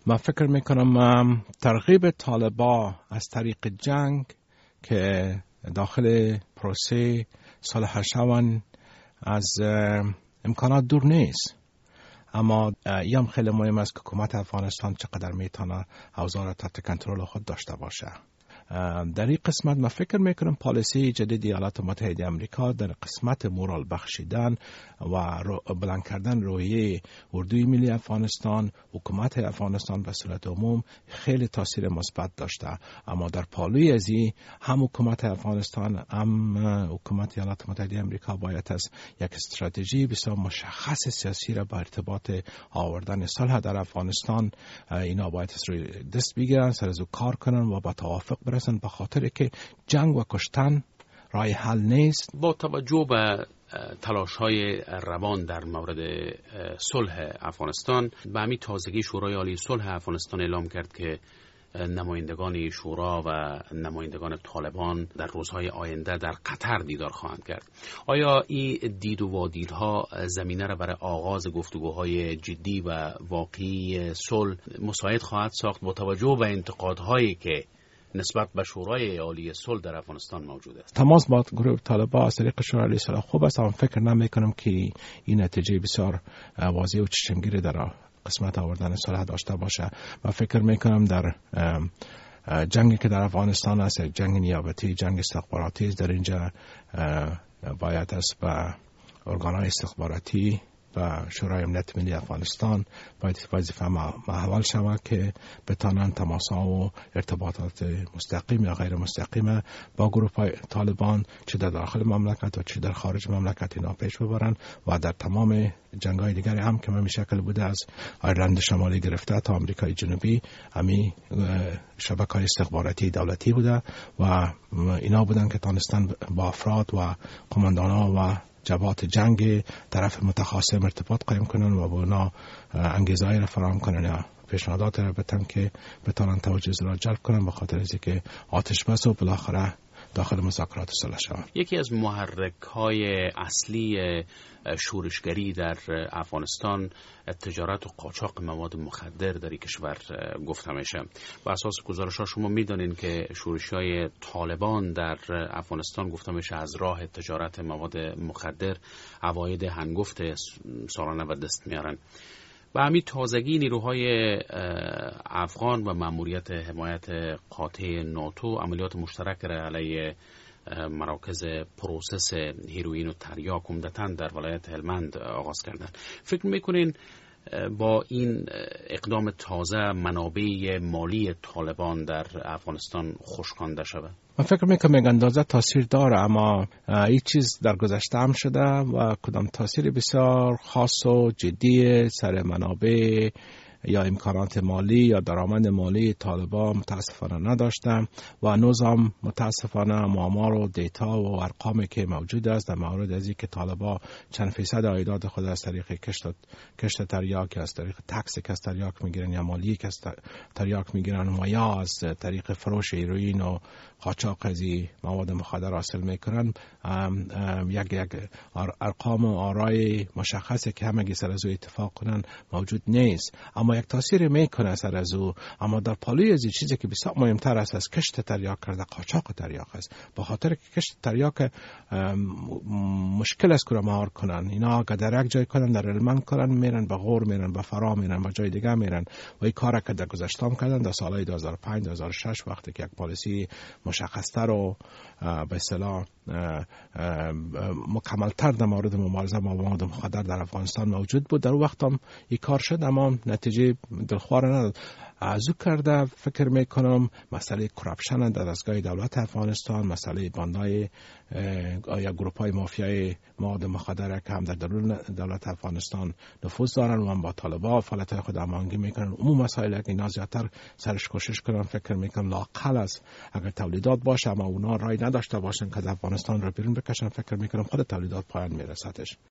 من فکر میکنم ترغیب طالبان از طریق جنگ که داخل پروسه صلح شوند از امکانات دور نیست، اما یم خیلی مهم است که حکومت افغانستان چقدر میتونه اوضاع را تحت کنترل خود داشته باشه. در این قسمت من فکر میکنم پالیسی جدید ایالات متحده آمریکا در قسمت مورال بخشیدن و بلند کردن روحیه اردوی ملی افغانستان، حکومت افغانستان به صورت عموم خیلی تاثیر مثبت داشته، اما در پالوی از این هم حکومت افغانستان هم حکومت ایالات متحده آمریکا باید از یک استراتژی بسیار مشخص سیاسی را با ارتباط آوردن صلح در افغانستان اینا باید از روی دست بگیرن، سر از او کار کنن و با توافق برسن، به خاطر که جنگ و کشتن راه حل نیست. با توجه به تلاش‌های روان در مورد صلح افغانستان، به همین تازگی شورای عالی صلح افغانستان اعلام کرد که نمایندگان شورا و نمایندگان طالبان در روزهای آینده در قطر دیدار خواهند کرد. آیا این دید و وادیدها زمینه را برای آغاز گفتگوهای جدی و واقعی صلح مساعد خواهد ساخت با توجه به انتقادهایی که نسبت به شورای عالی صلح در افغانستان موجود است؟ تماس با گروه طالبان از طریق شورای عالی صلح خوب است، اما فکر نمی‌کنم که این نتیجه بسیار واضح و چشمگیری در قسمت آوردن صلح داشته باشه. و فکر می‌کنم در جنگی که در افغانستان است، جنگ نیابتی، جنگ استخباراتی است، در اینجا باید است به ارگان‌های استخباراتی و شورای امنیت ملی افغانستان باید وظیفه محول شود که بتانند تماس‌ها و ارتباطات مستقیم یا غیر مستقیم با گروه طالبان چه در داخل مملکت و چه در خارج مملکت اینا پیش ببرند و در تمام جنگ‌های دیگری هم که به شکل بوده از ایرلند شمالی گرفته تا آمریکای جنوبی همین شبکه‌های استخباراتی دولتی بوده و اینا بودن که تانستن با افراد و قماندان‌ها و جبهات جنگ طرف متخاصم ارتباط قائم کنن و با اونا انگیزه‌ای را فراهم کنن یا پیشنهادات را بتن که بتونن توجه را جلب کنن به خاطر اینکه آتش بس و بالاخره داخل مذاکرات صلح شود. یکی از محرک‌های اصلی شورشگری در افغانستان تجارت و قاچاق مواد مخدر در این کشور گفته میشه. بر اساس گزارش‌ها شما می‌دانید که شورش‌های طالبان در افغانستان گفته میشه از راه تجارت مواد مخدر عواید هنگفت سالانه به دست میارن. و همین تازگی نیروهای افغان و مأموریت حمایت قاطع ناتو عملیات مشترک را علیه مراکز پروسس هیروئین و تریاک عمدتاً در ولایت هلمند آغاز کردن. فکر میکنین با این اقدام تازه منابع مالی طالبان در افغانستان خشکانده شود؟ من فکر میکنم یک اندازه تاثیر داره، اما این چیز در گذشته هم شده و کدام تاثیر بسیار خاص و جدی سر منابع یا امکانات مالی یا درآمد مالی طالبان متاسفانه نداشتم و هنوز هم متاسفانه آمار و دیتا و ارقامی که موجود است در مورد از اینکه طالبان چند فیصد عایدات خود از طریق کشت تریاک، از طریق تکس که از تریاک میگیرن یا مالی که از تریاک میگیرن و یا از طریق فروش هیروئین و قاچاق از مواد مخدر حاصل میکنن، یک ارقام و آرای مشخصه که همگی سر از او اتفاق کنن موجود نیست، اما یک تاثیر میکنه سر از او. اما در پالوی از چیزی که بسیار مهمتر است از کشت تریاک کرده قاچاق تریاک است، به خاطر که کشت تریاک مشکل است که مهار کنن. اینا اگر در یک جای کنن در هلمند کنن میرن به غور، میرن به فرا، میرن به جای دیگه میرن و این کار که در گذشته هم کردن در سالهای 2005 2006 وقتی که یک پالیسی مشخص‌تر و به اصطلاح مکمل‌تر در مورد مبارزه با مواد مخدر در افغانستان موجود بود، در اون وقت هم این کار شد اما نتیجه دلخوار نداد. از او کرده فکر میکنم مسئله کراپشن در دستگاه دولت افغانستان، مسئله باندای یا گروپ‌های مافیای مواد مخدر که هم در درون دولت افغانستان نفوذ دارن و هم با طالبان فعالیت‌های خود هماهنگی میکنن. عموم مسائل که اینا زیادتر سرش کوشش کنن، فکر میکنم لااقل است اگر تولیدات باشه اما اونا رای نداشته باشن که افغانستان رو بیرون بکشن، فکر میکنم خود تولیدات پایان میرسدش.